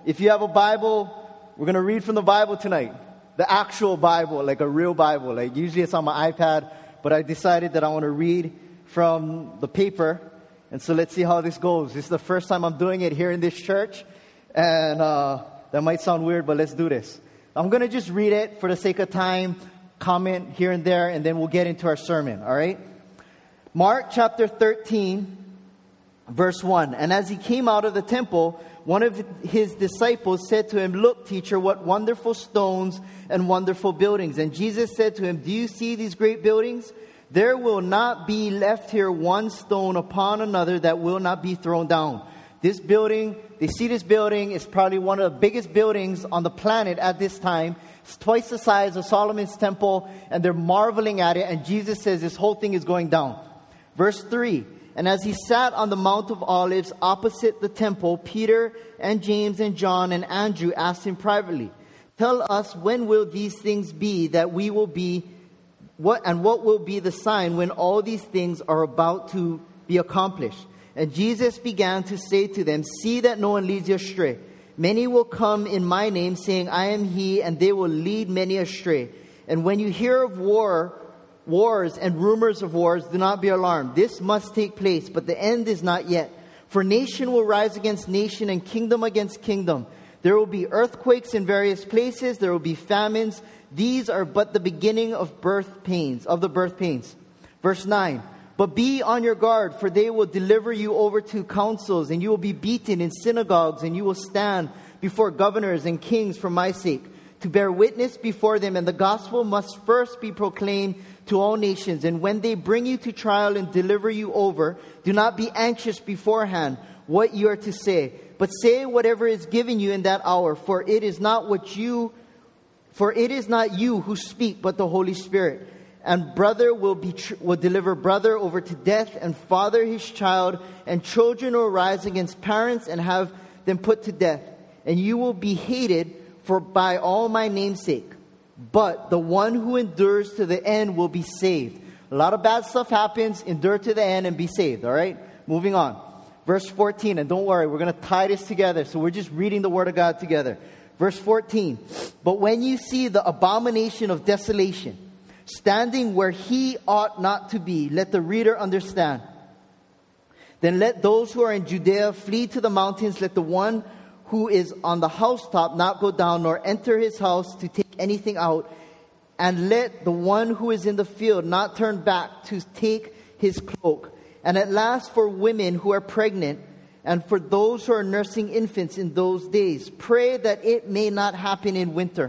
If you have a Bible, we're going to read from the Bible tonight. The actual Bible, like a real Bible. Like usually it's on my iPad, but I decided that I want to read from the paper. And so let's see how this goes. This is the first time I'm doing it here in this church. And that might sound weird, but let's do this. I'm going to just read it for the sake of time, comment here and there, and then we'll get into our sermon, all right? Mark chapter 13, verse 1. And as he came out of the temple, one of his disciples said to him, "Look, teacher, what wonderful stones and wonderful buildings." And Jesus said to him, "Do you see these great buildings? There will not be left here one stone upon another that will not be thrown down." This building, they see this building, it's probably one of the biggest buildings on the planet at this time. It's twice the size of Solomon's temple, and they're marveling at it. And Jesus says this whole thing is going down. Verse 3. And as he sat on the Mount of Olives opposite the temple, Peter and James and John and Andrew asked him privately, "Tell us, when will these things be that we will be, what will be the sign when all these things are about to be accomplished?" And Jesus began to say to them, "See that no one leads you astray. Many will come in my name, saying, 'I am he,' and they will lead many astray. And when you hear of wars and rumors of wars, do not be alarmed. This must take place, but the end is not yet. For nation will rise against nation and kingdom against kingdom. There will be earthquakes in various places. There will be famines. These are but the beginning of the birth pains." Verse 9. "But be on your guard, for they will deliver you over to councils, and you will be beaten in synagogues, and you will stand before governors and kings for my sake, to bear witness before them. And the gospel must first be proclaimed to all nations. And when they bring you to trial and deliver you over, do not be anxious beforehand what you are to say, but say whatever is given you in that hour, for it is not you who speak, but the Holy Spirit. And brother will deliver brother over to death, and father his child, and children will rise against parents and have them put to death. And you will be hated by all my name's sake. But the one who endures to the end will be saved." A lot of bad stuff happens. Endure to the end and be saved. All right? Moving on. Verse 14. And don't worry, we're going to tie this together. So we're just reading the Word of God together. Verse 14. "But when you see the abomination of desolation standing where he ought not to be, let the reader understand. Then let those who are in Judea flee to the mountains. Let the one who is on the housetop not go down, nor enter his house to take anything out. And let the one who is in the field not turn back to take his cloak. And at last for women who are pregnant, and for those who are nursing infants in those days, pray that it may not happen in winter.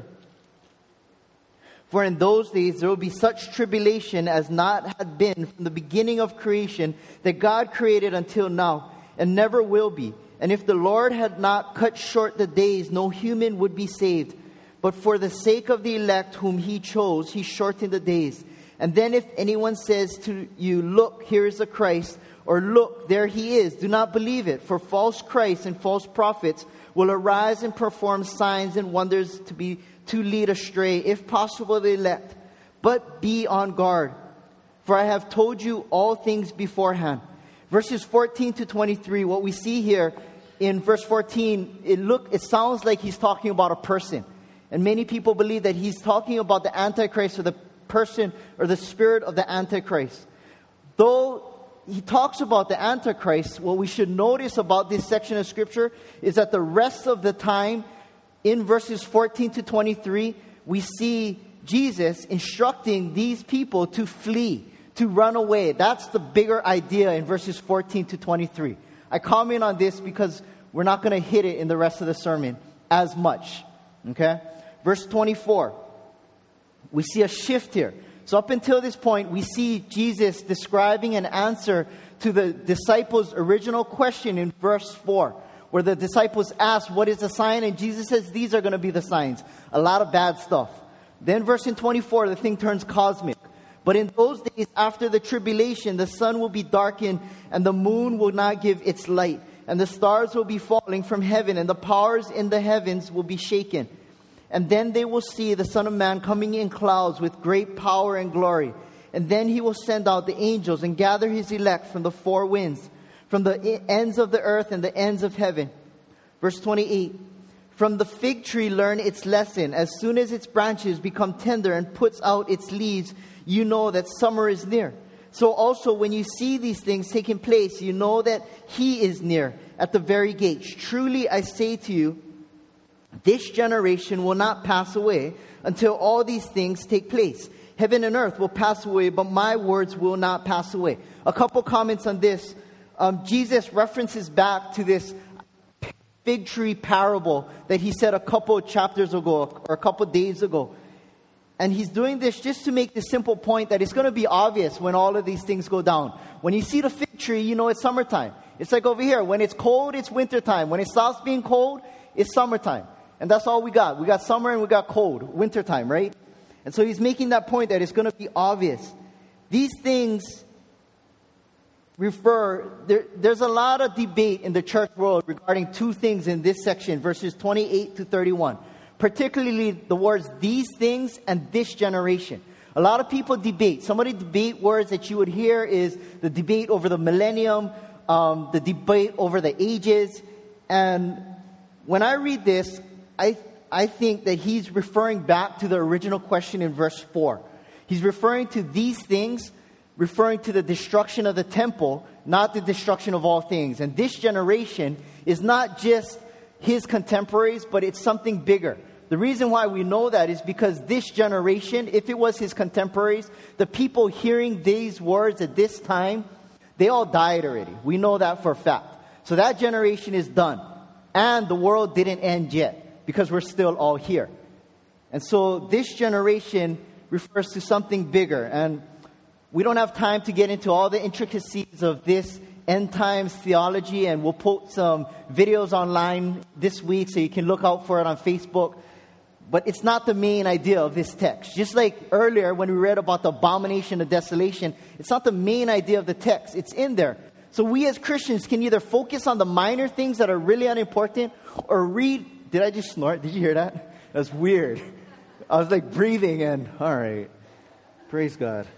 For in those days there will be such tribulation as not had been from the beginning of creation that God created until now, and never will be. And if the Lord had not cut short the days, no human would be saved. But for the sake of the elect whom he chose, he shortened the days. And then if anyone says to you, 'Look, here is the Christ,' or 'Look, there he is,' do not believe it. For false Christs and false prophets will arise and perform signs and wonders to lead astray, if possible, the elect. But be on guard, for I have told you all things beforehand." Verses 14 to 23, what we see here in verse 14, it sounds like he's talking about a person. And many people believe that he's talking about the Antichrist, or the person or the spirit of the Antichrist. Though he talks about the Antichrist, what we should notice about this section of Scripture is that the rest of the time, in verses 14 to 23, we see Jesus instructing these people to flee, to run away. That's the bigger idea in verses 14 to 23. I comment on this because we're not going to hit it in the rest of the sermon as much. Okay? Verse 24. We see a shift here. So up until this point, we see Jesus describing an answer to the disciples' original question in verse 4, where the disciples asked, "What is the sign?" And Jesus says, "These are going to be the signs." A lot of bad stuff. Then verse in 24, the thing turns cosmic. "But in those days after the tribulation, the sun will be darkened, and the moon will not give its light, and the stars will be falling from heaven, and the powers in the heavens will be shaken. And then they will see the Son of Man coming in clouds with great power and glory. And then he will send out the angels and gather his elect from the four winds, from the ends of the earth and the ends of heaven." Verse 28. From the fig tree learn its lesson. As soon as its branches become tender and puts out its leaves, you know that summer is near. So also when you see these things taking place, you know that he is near at the very gates. Truly I say to you, this generation will not pass away until all these things take place. Heaven and earth will pass away, but my words will not pass away. A couple comments on this. Jesus references back to this fig tree parable that he said a couple of chapters ago or a couple of days ago. And he's doing this just to make the simple point that it's going to be obvious when all of these things go down. When you see the fig tree, you know it's summertime. It's like over here. When it's cold, it's wintertime. When it stops being cold, it's summertime. And that's all we got. We got summer and we got cold, wintertime, right? And so he's making that point that it's going to be obvious. These things there's a lot of debate in the church world regarding two things in this section, verses 28 to 31. Particularly the words, these things and this generation. A lot of people debate. Some of the debate words that you would hear is the debate over the millennium, the debate over the ages. And when I read this, I think that he's referring back to the original question in verse 4. He's referring to these things, referring to the destruction of the temple, not the destruction of all things. And this generation is not just his contemporaries, but it's something bigger. The reason why we know that is because this generation, if it was his contemporaries, the people hearing these words at this time, they all died already. We know that for a fact. So that generation is done. And the world didn't end yet, because we're still all here. And so this generation refers to something bigger. And we don't have time to get into all the intricacies of this end times theology, and we'll put some videos online this week so you can look out for it on Facebook. But it's not the main idea of this text. Just like earlier when we read about the abomination of desolation, it's not the main idea of the text. It's in there. So we as Christians can either focus on the minor things that are really unimportant or read. Did I just snort? Did you hear that? That's weird. I was like breathing and all right. Praise God.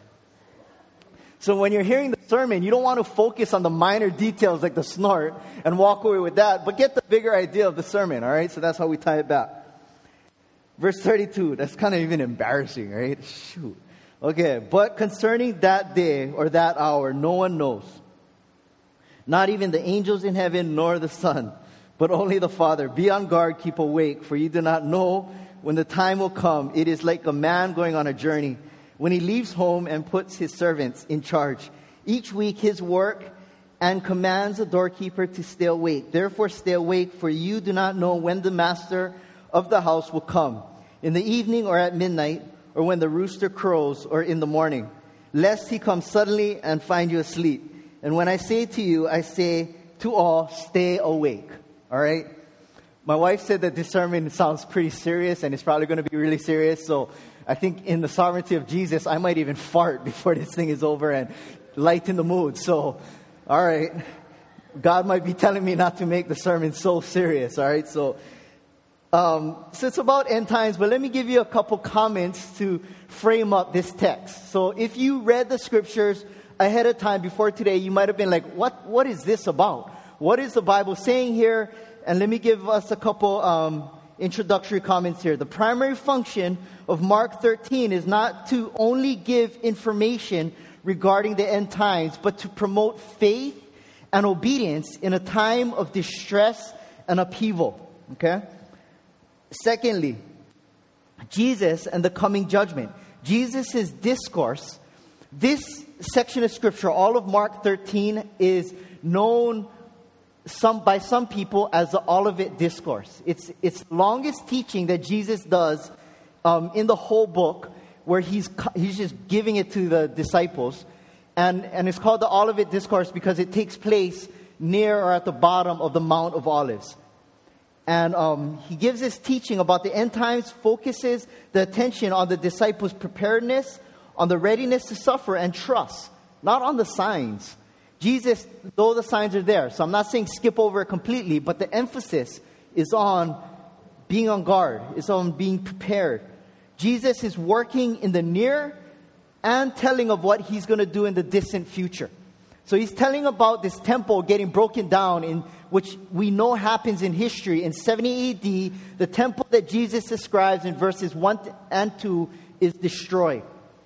So when you're hearing the sermon, you don't want to focus on the minor details like the snort and walk away with that, but get the bigger idea of the sermon, all right? So that's how we tie it back. Verse 32, that's kind of even embarrassing, right? Shoot. Okay, but concerning that day or that hour, no one knows. Not even the angels in heaven nor the Son, but only the Father. Be on guard, keep awake, for you do not know when the time will come. It is like a man going on a journey, when he leaves home and puts his servants in charge, each week his work, and commands the doorkeeper to stay awake. Therefore stay awake, for you do not know when the master of the house will come, in the evening or at midnight, or when the rooster crows, or in the morning, lest he come suddenly and find you asleep. And when I say to you, I say to all, stay awake. All right? My wife said that this sermon sounds pretty serious, and it's probably going to be really serious, so I think in the sovereignty of Jesus, I might even fart before this thing is over and lighten the mood. So, all right, God might be telling me not to make the sermon so serious, all right? So it's about end times, but let me give you a couple comments to frame up this text. So if you read the scriptures ahead of time before today, you might have been like, what is this about? What is the Bible saying here? And let me give us a couple introductory comments here. The primary function of Mark 13 is not to only give information regarding the end times, but to promote faith and obedience in a time of distress and upheaval. Okay? Secondly, Jesus and the coming judgment. Jesus' discourse, this section of scripture, all of Mark 13, is known by some people as the Olivet Discourse. It's the longest teaching that Jesus does in the whole book, where he's just giving it to the disciples. And it's called the Olivet Discourse because it takes place near or at the bottom of the Mount of Olives. And he gives this teaching about the end times, focuses the attention on the disciples' preparedness, on the readiness to suffer and trust, not on the signs. Jesus, though the signs are there, so I'm not saying skip over it completely, but the emphasis is on being on guard, is on being prepared. Jesus is working in the near and telling of what he's going to do in the distant future. So he's telling about this temple getting broken down in which we know happens in history. In 70 AD, the temple that Jesus describes in verses 1 and 2 is destroyed.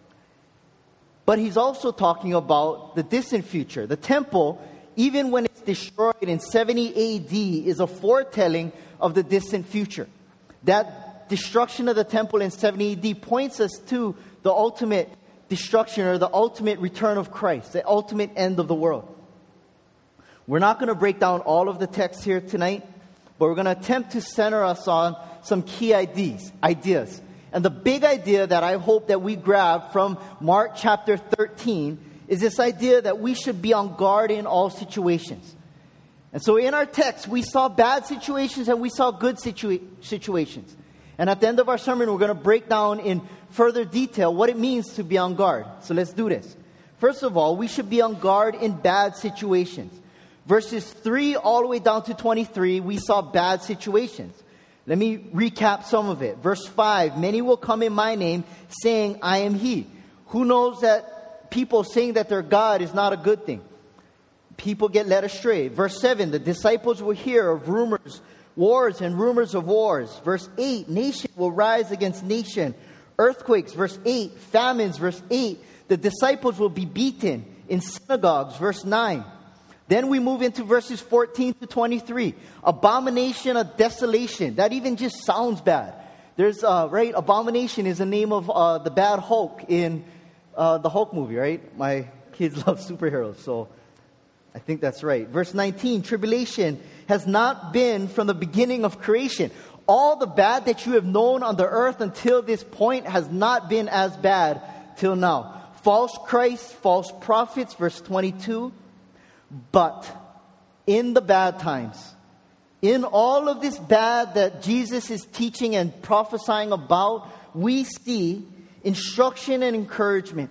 But he's also talking about the distant future. The temple, even when it's destroyed in 70 AD, is a foretelling of the distant future. That destruction of the temple in 70 AD points us to the ultimate destruction or the ultimate return of Christ, the ultimate end of the world. We're not going to break down all of the text here tonight, but we're going to attempt to center us on some key ideas. And the big idea that I hope that we grab from Mark chapter 13 is this idea that we should be on guard in all situations. And so in our text, we saw bad situations and we saw good situations. And at the end of our sermon, we're going to break down in further detail what it means to be on guard. So let's do this. First of all, we should be on guard in bad situations. Verses 3 all the way down to 23, we saw bad situations. Let me recap some of it. Verse 5, many will come in my name saying, I am he. Who knows that people saying that they're God is not a good thing? People get led astray. Verse 7, the disciples will hear of rumors, wars and rumors of wars. Verse 8, nation will rise against nation. Earthquakes. Verse 8, famines. Verse 8, the disciples will be beaten in synagogues. Verse 9. Then we move into verses 14 to 23. Abomination of desolation. That even just sounds bad. There's, abomination is the name of the bad Hulk in the Hulk movie, right? My kids love superheroes, so I think that's right. Verse 19, tribulation has not been from the beginning of creation. All the bad that you have known on the earth until this point has not been as bad till now. False Christs, false prophets, verse 22. But in the bad times, in all of this bad that Jesus is teaching and prophesying about, we see instruction and encouragement.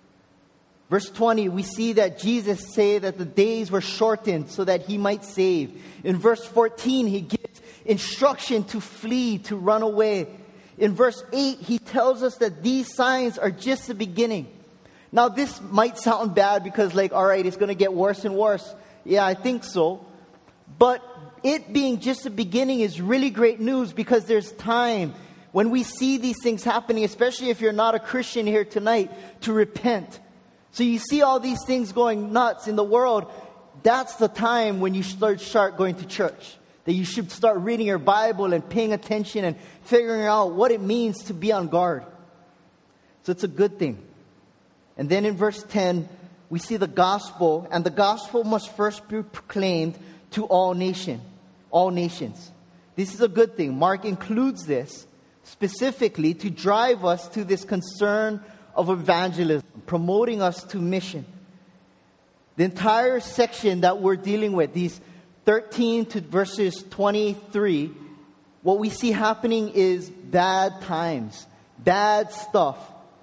Verse 20, we see that Jesus said that the days were shortened so that he might save. In verse 14, he gives instruction to flee, to run away. In verse 8, he tells us that these signs are just the beginning. Now, this might sound bad because, all right, it's going to get worse and worse. Yeah, I think so. But it being just the beginning is really great news because there's time when we see these things happening, especially if you're not a Christian here tonight, to repent. So you see all these things going nuts in the world. That's the time when you start going to church. That you should start reading your Bible and paying attention and figuring out what it means to be on guard. So it's a good thing. And then in verse 10, we see the gospel, and the gospel must first be proclaimed to all nations. This is a good thing. Mark includes this specifically to drive us to this concern of evangelism, promoting us to mission. The entire section that we're dealing with, these 13 to verses 23, what we see happening is bad times, bad stuff.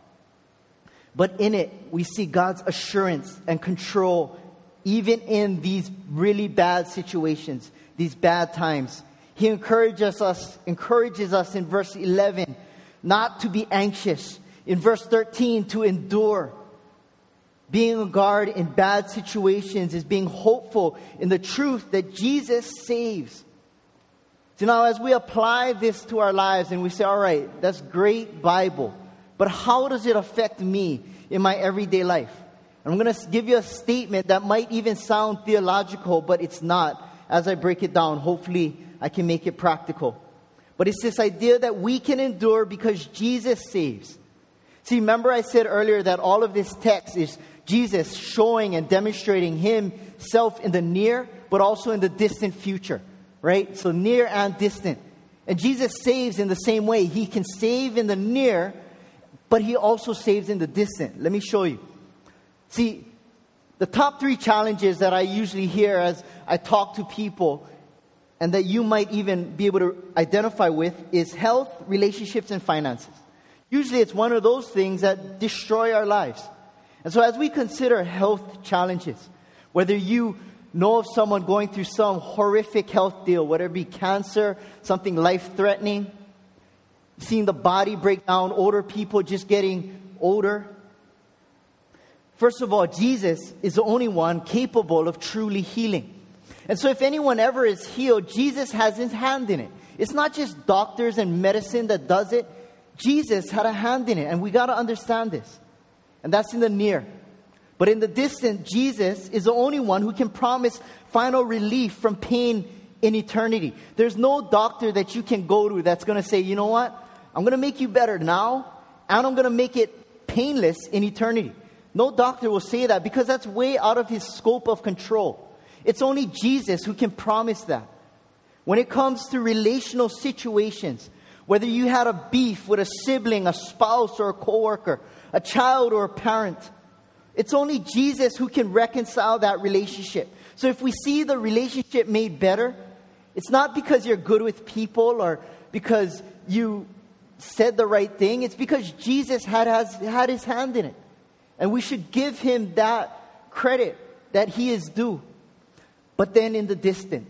But in it, we see God's assurance and control, even in these really bad situations, these bad times. He encourages us in verse 11 not to be anxious. In verse 13, to endure. Being on guard in bad situations is being hopeful in the truth that Jesus saves. So now as we apply this to our lives and we say, all right, that's great Bible, but how does it affect me in my everyday life? And I'm going to give you a statement that might even sound theological, but it's not. As I break it down, hopefully I can make it practical. But it's this idea that we can endure because Jesus saves. See, remember I said earlier that all of this text is Jesus showing and demonstrating himself in the near, but also in the distant future, right? So near and distant. And Jesus saves in the same way. He can save in the near, but he also saves in the distant. Let me show you. See, the top 3 challenges that I usually hear as I talk to people, and that you might even be able to identify with, is health, relationships, and finances. Usually it's one of those things that destroy our lives. And so as we consider health challenges, whether you know of someone going through some horrific health deal, whether it be cancer, something life-threatening, seeing the body break down, older people just getting older. First of all, Jesus is the only one capable of truly healing. And so if anyone ever is healed, Jesus has his hand in it. It's not just doctors and medicine that does it. Jesus had a hand in it, and we got to understand this. And that's in the near. But in the distant, Jesus is the only one who can promise final relief from pain in eternity. There's no doctor that you can go to that's going to say, you know what? I'm going to make you better now, and I'm going to make it painless in eternity. No doctor will say that because that's way out of his scope of control. It's only Jesus who can promise that. When it comes to relational situations, whether you had a beef with a sibling, a spouse, or a coworker, a child or a parent, it's only Jesus who can reconcile that relationship. So if we see the relationship made better, it's not because you're good with people or because you said the right thing. It's because Jesus had his hand in it. And we should give him that credit that he is due. But then in the distant,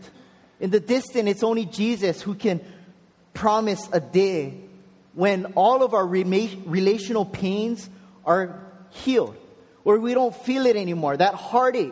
it's only Jesus who can promise a day when all of our relational pains are healed, or we don't feel it anymore. That heartache,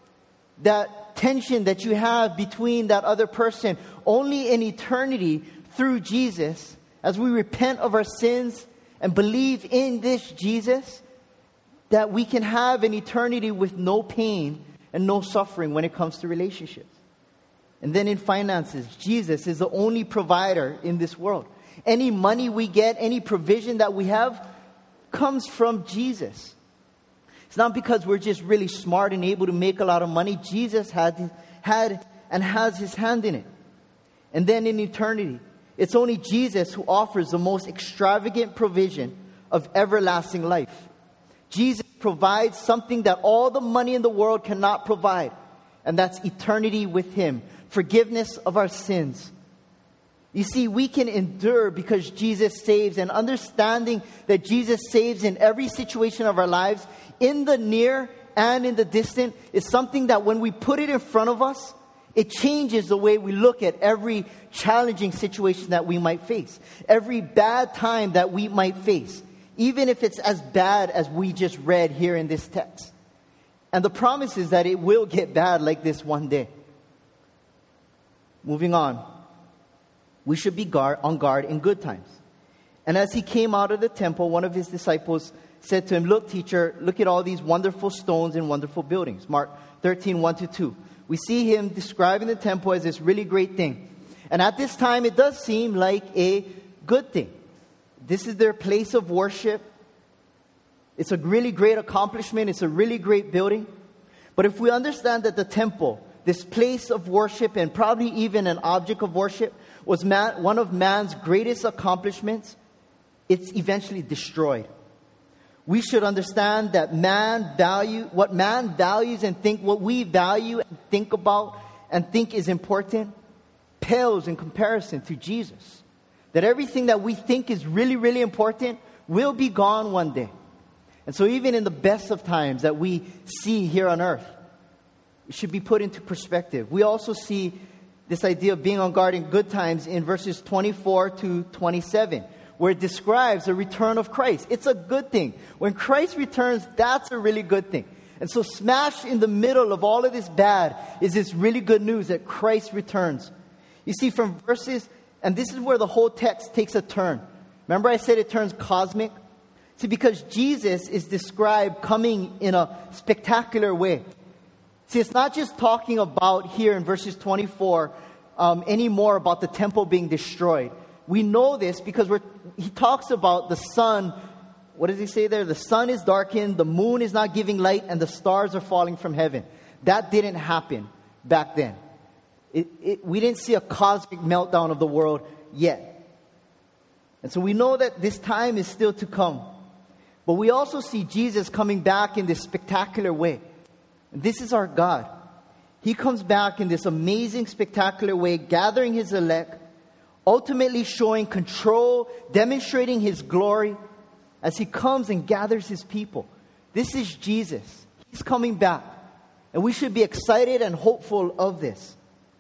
that tension that you have between that other person, only in eternity through Jesus, as we repent of our sins and believe in this Jesus, that we can have an eternity with no pain and no suffering when it comes to relationships. And then in finances, Jesus is the only provider in this world. Any money we get, any provision that we have, comes from Jesus. It's not because we're just really smart and able to make a lot of money. Jesus had and has his hand in it. And then in eternity, it's only Jesus who offers the most extravagant provision of everlasting life. Jesus provides something that all the money in the world cannot provide, and that's eternity with him, forgiveness of our sins. You see, we can endure because Jesus saves, and understanding that Jesus saves in every situation of our lives, in the near and in the distant, is something that when we put it in front of us, it changes the way we look at every challenging situation that we might face, every bad time that we might face, even if it's as bad as we just read here in this text. And the promise is that it will get bad like this one day. Moving on. We should be on guard in good times. And as he came out of the temple, one of his disciples said to him, "Look, teacher, look at all these wonderful stones and wonderful buildings." Mark 13, 1-2. We see him describing the temple as this really great thing. And at this time, it does seem like a good thing. This is their place of worship. It's a really great accomplishment. It's a really great building. But if we understand that the temple, this place of worship and probably even an object of worship, was one of man's greatest accomplishments, it's eventually destroyed. We should understand that what man values and what we value and think about and think is important pales in comparison to Jesus. That everything that we think is really, really important will be gone one day. And so even in the best of times that we see here on earth, it should be put into perspective. We also see this idea of being on guard in good times in verses 24-27, where it describes the return of Christ. It's a good thing. When Christ returns, that's a really good thing. And so smashed in the middle of all of this bad is this really good news that Christ returns. You see, from verses, and this is where the whole text takes a turn. Remember I said it turns cosmic? See, because Jesus is described coming in a spectacular way. See, it's not just talking about here in verses 24 anymore about the temple being destroyed. We know this because he talks about the sun. What does he say there? The sun is darkened, the moon is not giving light, and the stars are falling from heaven. That didn't happen back then. We didn't see a cosmic meltdown of the world yet. And so we know that this time is still to come. But we also see Jesus coming back in this spectacular way. And this is our God. He comes back in this amazing, spectacular way, gathering his elect, ultimately showing control, demonstrating his glory as he comes and gathers his people. This is Jesus. He's coming back. And we should be excited and hopeful of this.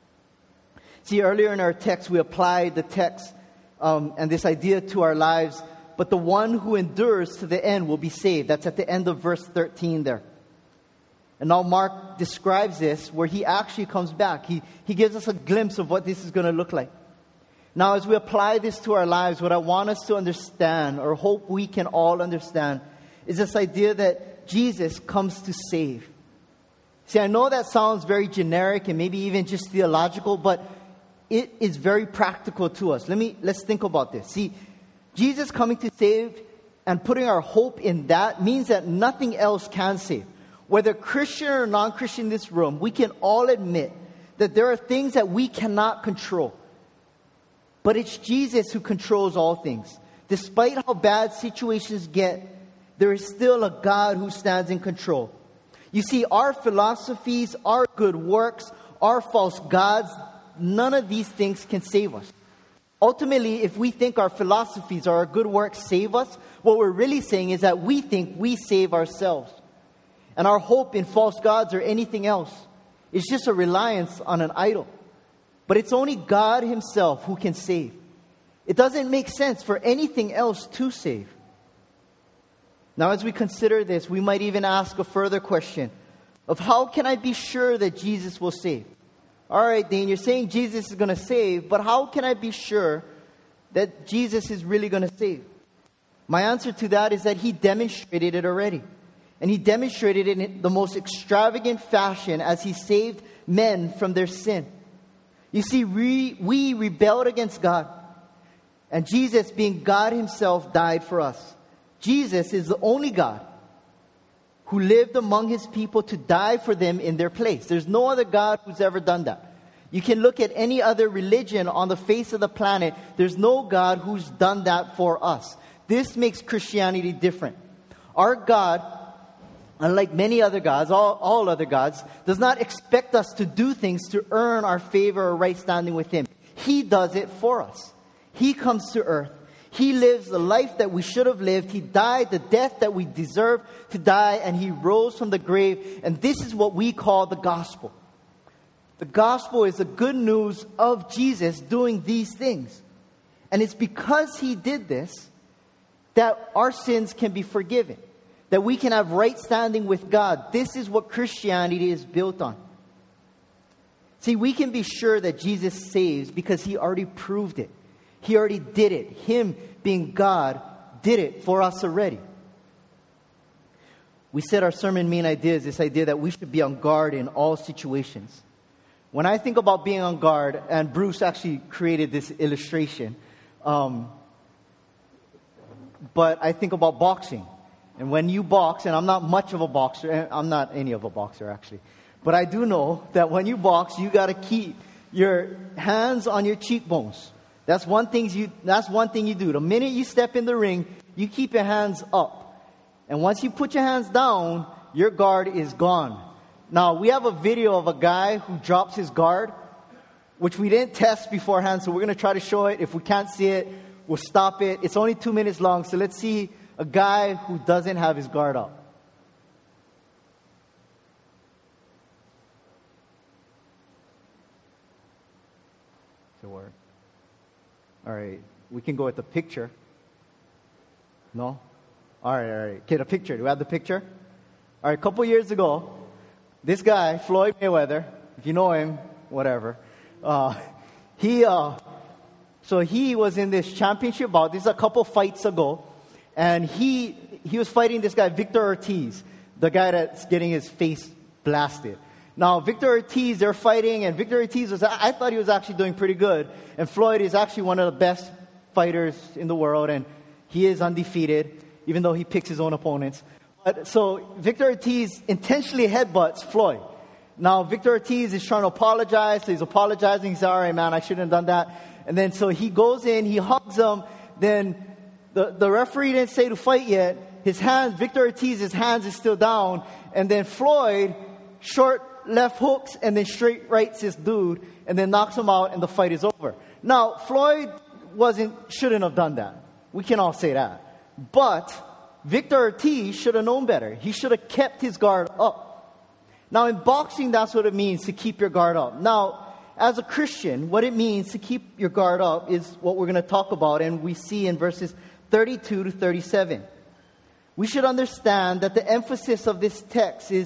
See, earlier in our text, we applied the text and this idea to our lives. But the one who endures to the end will be saved. That's at the end of verse 13 there. And now Mark describes this where he actually comes back. He gives us a glimpse of what this is going to look like. Now, as we apply this to our lives, what I want us to understand, or hope we can all understand, is this idea that Jesus comes to save. See, I know that sounds very generic and maybe even just theological, but it is very practical to us. Let's think about this. See, Jesus coming to save and putting our hope in that means that nothing else can save. Whether Christian or non-Christian in this room, we can all admit that there are things that we cannot control. But it's Jesus who controls all things. Despite how bad situations get, there is still a God who stands in control. You see, our philosophies, our good works, our false gods, none of these things can save us. Ultimately, if we think our philosophies or our good works save us, what we're really saying is that we think we save ourselves. And our hope in false gods or anything else is just a reliance on an idol. But it's only God Himself who can save. It doesn't make sense for anything else to save. Now, as we consider this, we might even ask a further question of how can I be sure that Jesus will save? All right, Dane, you're saying Jesus is going to save, but how can I be sure that Jesus is really going to save? My answer to that is that He demonstrated it already. And He demonstrated it in the most extravagant fashion as He saved men from their sin. You see, we rebelled against God. And Jesus, being God Himself, died for us. Jesus is the only God who lived among His people to die for them in their place. There's no other God who's ever done that. You can look at any other religion on the face of the planet. There's no God who's done that for us. This makes Christianity different. Our God, unlike many other gods, all other gods, does not expect us to do things to earn our favor or right standing with Him. He does it for us. He comes to earth. He lives the life that we should have lived. He died the death that we deserve to die, and He rose from the grave. And this is what we call the gospel. The gospel is the good news of Jesus doing these things. And it's because He did this that our sins can be forgiven, that we can have right standing with God. This is what Christianity is built on. See, we can be sure that Jesus saves because He already proved it. He already did it. Him, being God, did it for us already. We said our sermon main idea is this idea that we should be on guard in all situations. When I think about being on guard, and Bruce actually created this illustration, but I think about boxing. And when you box, and I'm not much of a boxer, and I'm not any of a boxer actually, but I do know that when you box, you got to keep your hands on your cheekbones. That's one thing you do. The minute you step in the ring, you keep your hands up. And once you put your hands down, your guard is gone. Now, we have a video of a guy who drops his guard, which we didn't test beforehand, so we're going to try to show it. If we can't see it, we'll stop it. It's only 2 minutes long, so let's see a guy who doesn't have his guard up. Does it work? All right, we can go with the picture. No? All right. Okay, the picture. Do we have the picture? All right, a couple years ago, this guy, Floyd Mayweather, if you know him, whatever, he was in this championship bout. This is a couple fights ago. And he was fighting this guy, Victor Ortiz, the guy that's getting his face blasted. Now, Victor Ortiz, they're fighting, and Victor Ortiz I thought he was actually doing pretty good. And Floyd is actually one of the best fighters in the world, and he is undefeated, even though he picks his own opponents. So Victor Ortiz intentionally headbutts Floyd. Now, Victor Ortiz is trying to apologize, so he's apologizing. He said, all right, man, I shouldn't have done that. And then so he goes in, he hugs him, then the referee didn't say to fight yet. Victor Ortiz's hands is still down, and then Floyd, short left hooks and then straight rights this dude and then knocks him out and the fight is over. Now, Floyd shouldn't have done that. We can all say that. But Victor Ortiz should have known better. He should have kept his guard up. Now, in boxing, that's what it means to keep your guard up. Now, as a Christian, what it means to keep your guard up is what we're going to talk about, and we see in verses 32 to 37. We should understand that the emphasis of this text is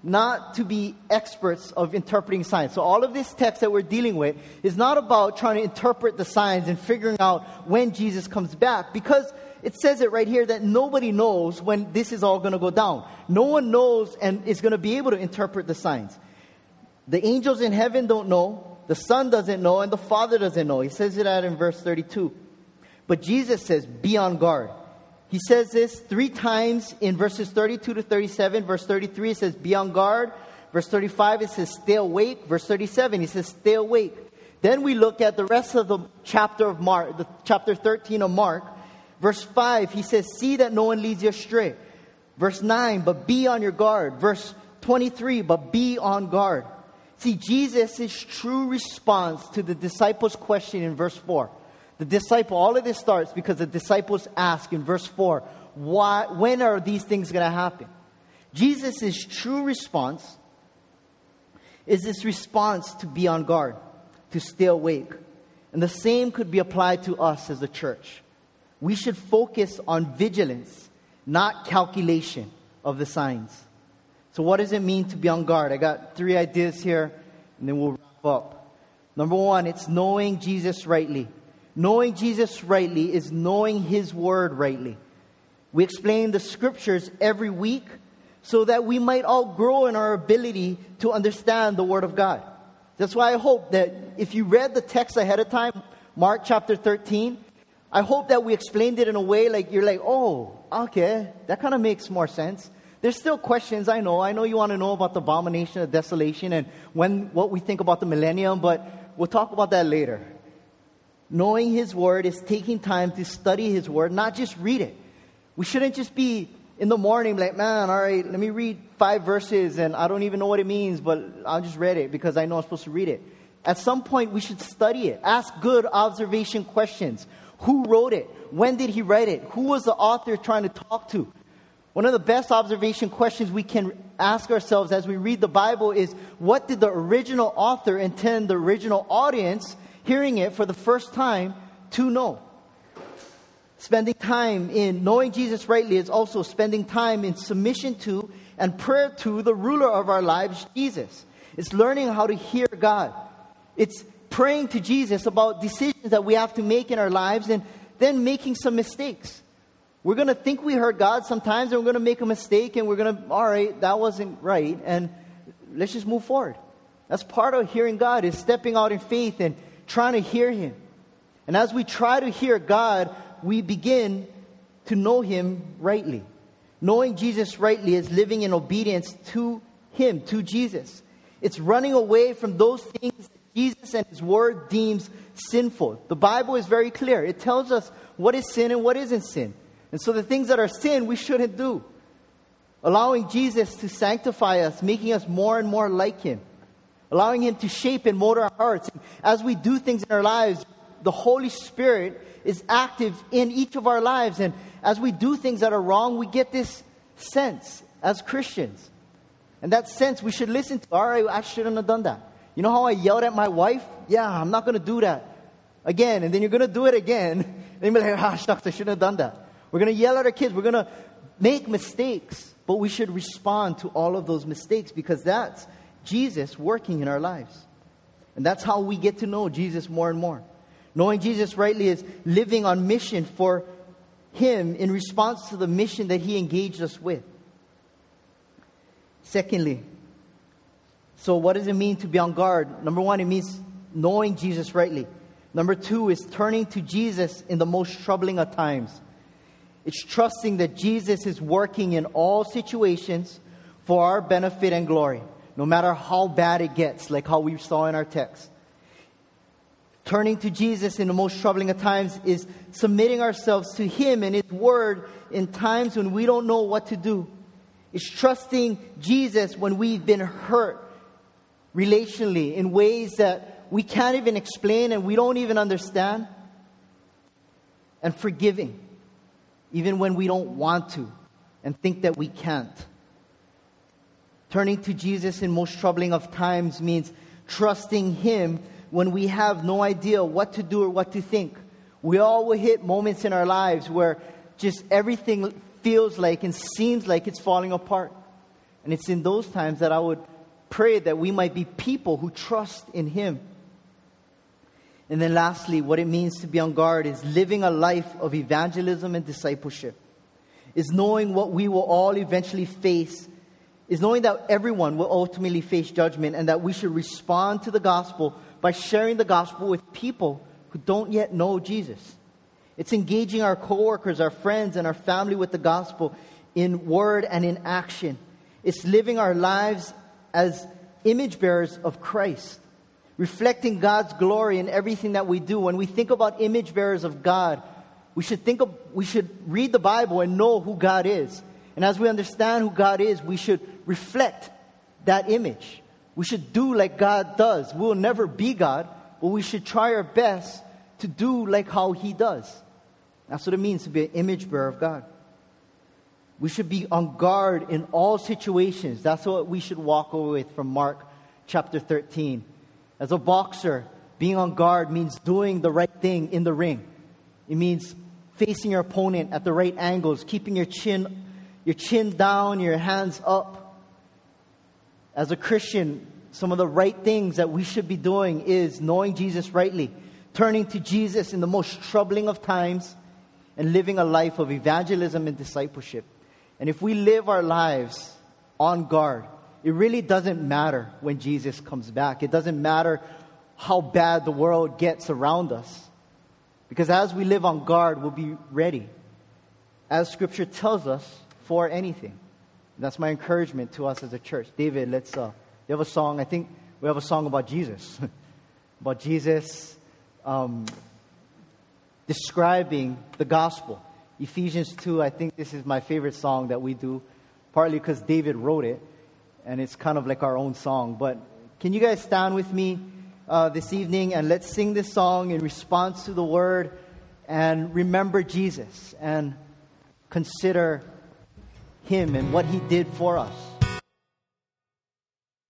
not to be experts of interpreting signs. So all of this text that we're dealing with is not about trying to interpret the signs and figuring out when Jesus comes back, because it says it right here that nobody knows when this is all going to go down. No one knows and is going to be able to interpret the signs. The angels in heaven don't know, the Son doesn't know, and the Father doesn't know. He says it out in verse 32. But Jesus says, be on guard. He says this 3 times in verses 32 to 37. Verse 33, it says, be on guard. Verse 35, it says, stay awake. Verse 37, he says, stay awake. Then we look at the rest of the chapter of Mark, the chapter 13 of Mark. Verse 5, he says, see that no one leads you astray. Verse 9, but be on your guard. Verse 23, but be on guard. See, Jesus' true response to the disciples' question in verse 4. All of this starts because the disciples ask in verse 4, when are these things going to happen? Jesus' true response is this response to be on guard, to stay awake. And the same could be applied to us as a church. We should focus on vigilance, not calculation of the signs. So what does it mean to be on guard? I got 3 ideas here, and then we'll wrap up. Number 1, it's knowing Jesus rightly. Knowing Jesus rightly is knowing His Word rightly. We explain the Scriptures every week so that we might all grow in our ability to understand the Word of God. That's why I hope that if you read the text ahead of time, Mark chapter 13, I hope that we explained it in a way like you're like, oh, okay, that kind of makes more sense. There's still questions, I know. I know you want to know about the abomination of desolation and what we think about the millennium, but we'll talk about that later. Knowing His Word is taking time to study His Word, not just read it. We shouldn't just be in the morning like, man, all right, let me read 5 verses and I don't even know what it means, but I'll just read it because I know I'm supposed to read it. At some point, we should study it. Ask good observation questions. Who wrote it? When did he write it? Who was the author trying to talk to? One of the best observation questions we can ask ourselves as we read the Bible is, what did the original author intend the original audience hearing it for the first time to know? Spending time in knowing Jesus rightly is also spending time in submission to and prayer to the ruler of our lives, Jesus. It's learning how to hear God. It's praying to Jesus about decisions that we have to make in our lives and then making some mistakes. We're going to think we heard God sometimes and we're going to make a mistake and we're going to, all right, that wasn't right, and let's just move forward. That's part of hearing God, is stepping out in faith and trying to hear Him. And as we try to hear God, we begin to know Him rightly. Knowing Jesus rightly is living in obedience to Him, to Jesus. It's running away from those things that Jesus and His Word deems sinful. The Bible is very clear. It tells us what is sin and what isn't sin. And so the things that are sin, we shouldn't do. Allowing Jesus to sanctify us, making us more and more like Him. Allowing Him to shape and mold our hearts. And as we do things in our lives, the Holy Spirit is active in each of our lives. And as we do things that are wrong, we get this sense as Christians. And that sense we should listen to. All right, I shouldn't have done that. You know how I yelled at my wife? Yeah, I'm not going to do that again. And then you're going to do it again. And you're like, shucks, I shouldn't have done that. We're going to yell at our kids. We're going to make mistakes. But we should respond to all of those mistakes because that's Jesus working in our lives. And that's how we get to know Jesus more and more. Knowing Jesus rightly is living on mission for Him in response to the mission that He engaged us with. Secondly, so what does it mean to be on guard? Number 1, it means knowing Jesus rightly. Number 2 is turning to Jesus in the most troubling of times. It's trusting that Jesus is working in all situations for our benefit and glory, no matter how bad it gets, like how we saw in our text. Turning to Jesus in the most troubling of times is submitting ourselves to Him and His Word in times when we don't know what to do. It's trusting Jesus when we've been hurt relationally in ways that we can't even explain and we don't even understand. And forgiving, even when we don't want to and think that we can't. Turning to Jesus in most troubling of times means trusting Him when we have no idea what to do or what to think. We all will hit moments in our lives where just everything feels like and seems like it's falling apart. And it's in those times that I would pray that we might be people who trust in Him. And then lastly, what it means to be on guard is living a life of evangelism and discipleship. Is knowing what we will all eventually face. Is knowing that everyone will ultimately face judgment, and that we should respond to the gospel by sharing the gospel with people who don't yet know Jesus. It's engaging our coworkers, our friends, and our family with the gospel in word and in action. It's living our lives as image bearers of Christ, reflecting God's glory in everything that we do. When we think about image bearers of God, we should read the Bible and know who God is. And as we understand who God is, we should reflect that image. We should do like God does. We will never be God, but we should try our best to do like how He does. That's what it means to be an image bearer of God. We should be on guard in all situations. That's what we should walk away with from Mark chapter 13. As a boxer, being on guard means doing the right thing in the ring. It means facing your opponent at the right angles, keeping your chin down, your hands up. As a Christian, some of the right things that we should be doing is knowing Jesus rightly, turning to Jesus in the most troubling of times, and living a life of evangelism and discipleship. And if we live our lives on guard, it really doesn't matter when Jesus comes back. It doesn't matter how bad the world gets around us. Because as we live on guard, we'll be ready, as Scripture tells us, for anything. And that's my encouragement to us as a church. David, you have a song. I think we have a song about Jesus. About Jesus describing the gospel. Ephesians 2, I think this is my favorite song that we do, partly because David wrote it, and it's kind of like our own song. But can you guys stand with me this evening, and let's sing this song in response to the word, and remember Jesus, and consider Him and what He did for us.